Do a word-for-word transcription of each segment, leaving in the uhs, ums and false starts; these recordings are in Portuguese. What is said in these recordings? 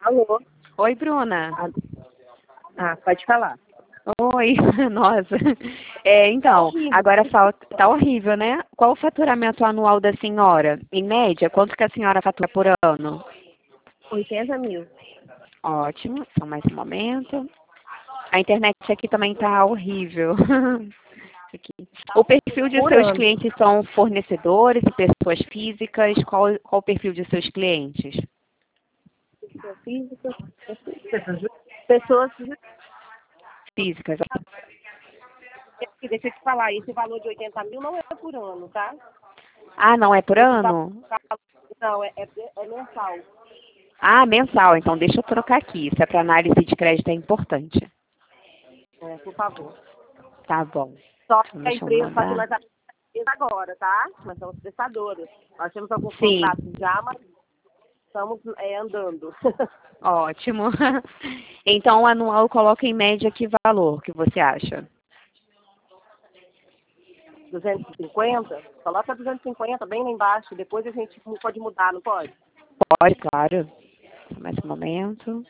Alô? Oi, Bruna. Ah, pode falar. Oi, nossa. É, então, Horrível. agora falta. Tá horrível, né? Qual o faturamento anual da senhora? Em média, quanto que a senhora fatura por ano? oitenta mil. Ótimo, só mais um momento. A internet aqui também tá horrível. Aqui. O perfil de Por seus ano. clientes são fornecedores e pessoas físicas? Qual, qual o perfil de seus clientes? Pessoa física. Pessoas físicas. Físicas. Deixa eu te falar, esse valor de oitenta mil não é por ano, tá? Ah, não é por Esse ano? valor, não, é, é, é mensal. Ah, mensal. Então deixa eu trocar aqui. Isso é para análise de crédito, é importante. É, por favor. Tá bom. Só Então, que a deixa eu empresa, só que mandar. nós estamos agora, tá? Nós somos prestadores. Nós temos alguns Sim, contratos já, mas estamos é, andando. ótimo. Então, o anual coloca em média que valor que você acha? duzentos e cinquenta? Coloca duzentos e cinquenta bem lá embaixo. Depois a gente pode mudar, não pode? Pode, claro. Só mais um momento.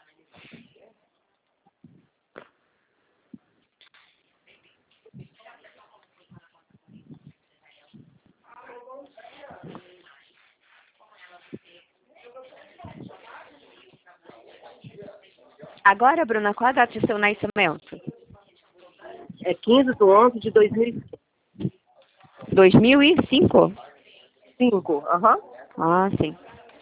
Agora, Bruna, qual a data de seu nascimento? É quinze de onze de dois mil e dois mil e cinco? cinco. Aham. Ah, sim.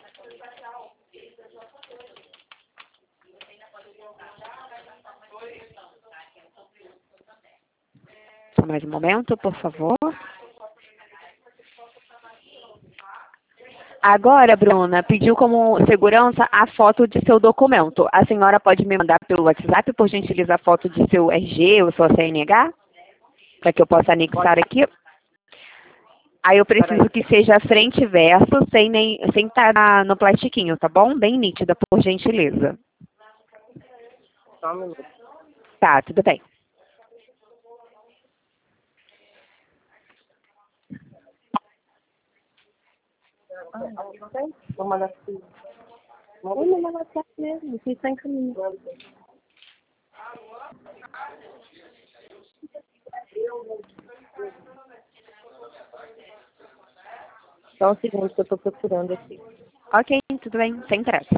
Só mais um momento, por favor. Agora, Bruna, pediu como segurança a foto de seu documento. A senhora pode me mandar pelo WhatsApp, por gentileza, a foto de seu R G ou sua C N H? Para que eu possa anexar Pode. aqui. Aí eu preciso Peraí. que seja frente e verso, sem nem, sem estar no plastiquinho, tá bom? Bem nítida, por gentileza. Só um minuto. Tá, tudo bem. Vou mandar assim. Vou mandar no WhatsApp mesmo. Isso está em caminho. Só um segundo que eu estou procurando aqui. Ok, tudo bem, sem pressa.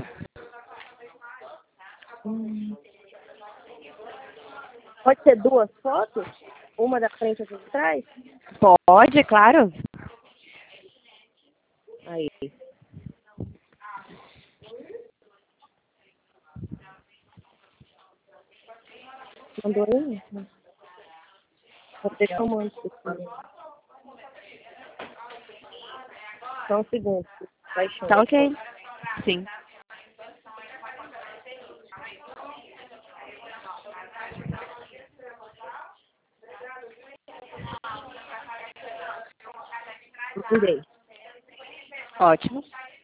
Hum. Pode ser duas fotos? Uma da frente e outra de trás? Pode, claro. Aí. Mandou aí? Vou deixar eu mando isso aqui. Só um segundo. Baixando. Tá ok. Sim. Mandei. Ótimo.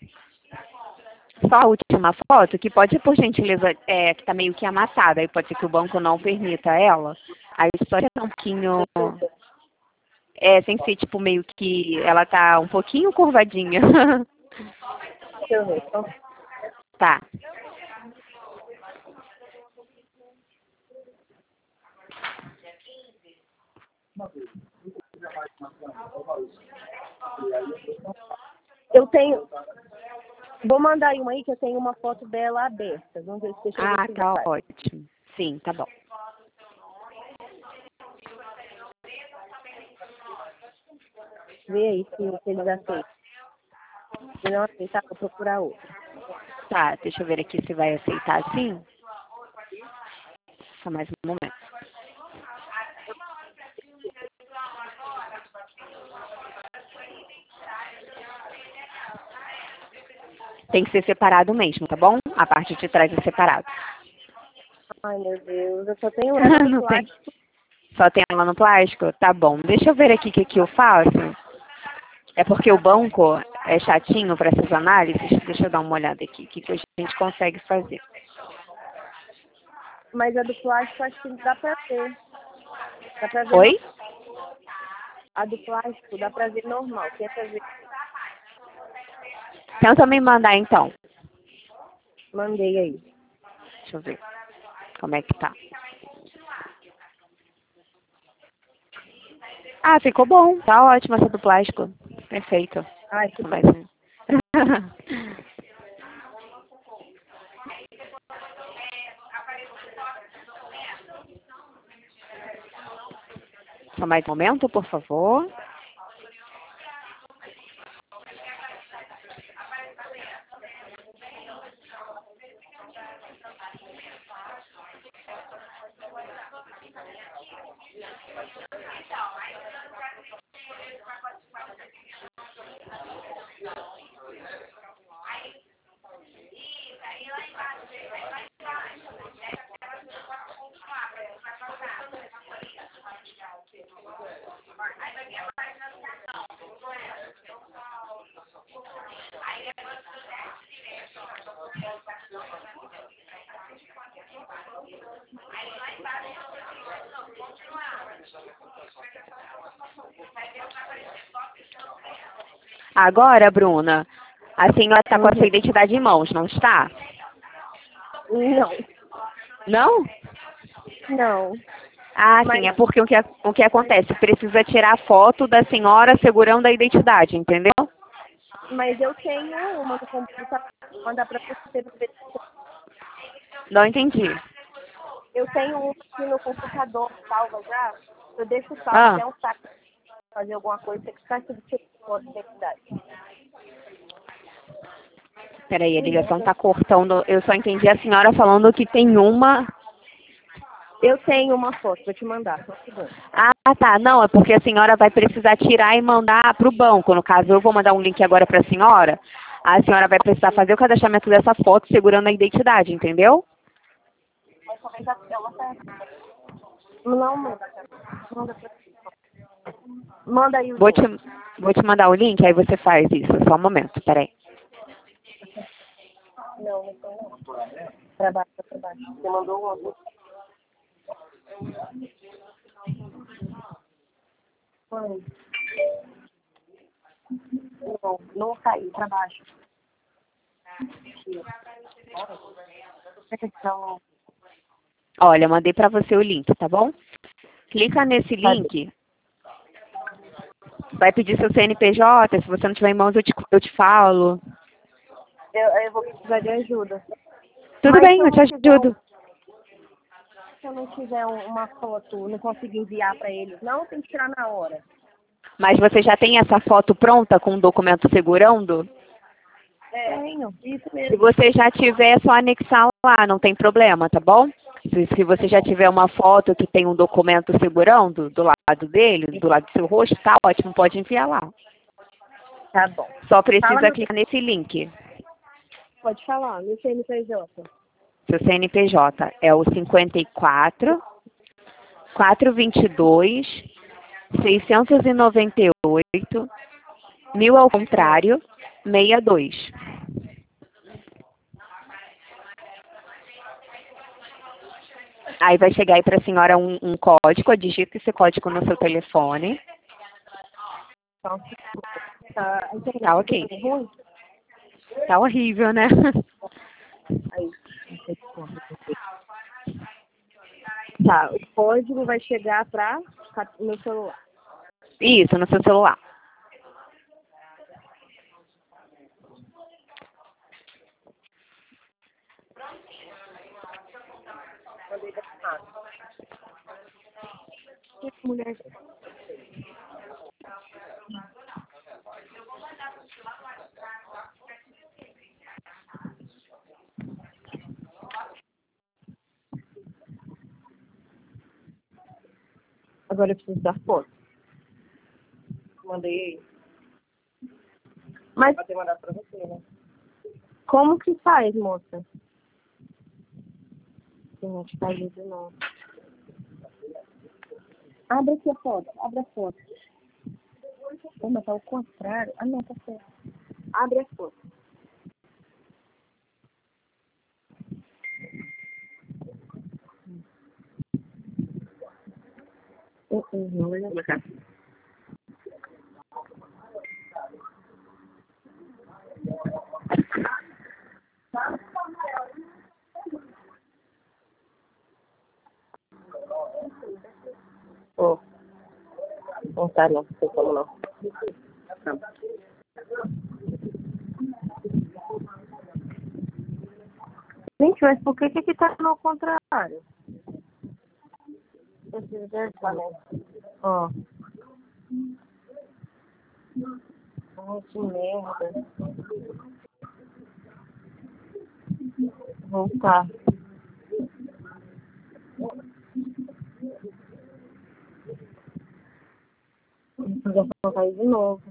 Só a última foto, que pode, por gentileza, é, que tá meio que amassada, aí pode ser que o banco não permita ela. A história tá um pouquinho, é, sem ser, tipo, meio que ela tá um pouquinho curvadinha. Deixa eu ver. Então, Tá. eu tenho. Vou mandar aí uma aí que eu tenho uma foto dela aberta. Vamos ver, deixa eu ver Ah, se tá vai. ótimo. Sim, tá bom. Vê aí se, se eles aceitam. Se não aceitar, vou procurar outra. Tá, deixa eu ver aqui se vai aceitar sim. Só mais um momento. Tem que ser separado mesmo, tá bom? A parte de trás é separado. Ai, meu Deus, eu só tenho ela no Não tem. plástico. Só tem ela no plástico? Tá bom. Deixa eu ver aqui o que, que eu faço. É porque o banco é chatinho para essas análises. Deixa eu dar uma olhada aqui. O que, que a gente consegue fazer. Mas a do plástico acho que dá pra ver. Dá pra ver no... Oi? A do plástico dá pra ver normal. Tenta ver. Tenta me mandar então. Mandei aí. Deixa eu ver como é que tá. Ah, ficou bom. Tá ótimo essa do plástico. Perfeito. Ai, que Vai bom. ser. Só mais um momento, por favor. Agora, Bruna, a senhora está com a sua identidade em mãos, não está? Não, Não? não. Ah, Mas, sim, é porque o que, o que acontece? Precisa tirar a foto da senhora segurando a identidade, entendeu? mas eu tenho uma no computador. Vou mandar pra você pra ver. Não entendi. Eu tenho uma aqui no computador, salva já. Eu deixo salvo, Ah, até um saco fazer alguma coisa, você que está tudo tipo de foto de identidade. peraí, a ligação está cortando. Eu só entendi a senhora falando que tem uma. Eu tenho uma foto, vou te mandar, só um segundo. Ah, tá. Não, é porque a senhora vai precisar tirar e mandar para o banco. No caso, eu vou mandar um link agora para a senhora. A senhora vai precisar fazer o cadastramento dessa foto segurando a identidade, entendeu? Mas talvez a tela tá. Não, manda. Manda pra Manda aí o Vou te, link. vou te mandar o link, aí você faz isso. Só um momento, peraí. Não, não tô não. Pra baixo, pra baixo. Você mandou uma. Mãe. Não, não caiu, pra baixo. Então, Olha, mandei para você o link, tá bom? Clica nesse cadê? link. Vai pedir seu C N P J. Se você não tiver em mãos, eu te, eu te falo. Eu, eu vou precisar de ajuda. Tudo Mas se bem, eu eu te não tiver, um- ajudo. se eu não tiver um- uma foto, não consigo enviar pra eles, não, tem que tirar na hora. Mas você já tem essa foto pronta com o documento segurando? É, tenho, isso Se mesmo. você já tiver, é só anexar lá, não tem problema, tá bom? Se, se você já tiver uma foto que tem um documento segurando do lado dele, do lado do seu rosto, tá ótimo, pode enviar lá. Tá bom. Só Fala precisa meu. clicar nesse link. Pode falar, meu C N P J. Seu C N P J é o cinquenta e quatro, quatrocentos e vinte e dois, seiscentos e noventa e oito, mil ao contrário, sessenta e dois. Aí vai chegar aí para a senhora um, um código, digita esse código no seu telefone. Então, tá, a Tá internet ok. é ruim? Tá horrível, né? Aí, não sei como. Tá, o código vai chegar pra meu celular. Isso, no seu celular. Que mulher. Agora eu preciso dar foto. Mandei aí. Mas vou mandar pra você, né? Como que faz, moça? Gente, tá ali de novo. Abre aqui a foto, abre a foto. Pô, mas tá ao contrário. Ah, não, tá certo. Abre a foto. Uh, uh, não vai dar. Não tá, não. Não tem como não. Tá. Gente, mas por que que aqui tá no contrário? Esse também. Ó. Ai, que merda. Voltar. Vou colocar aí de novo.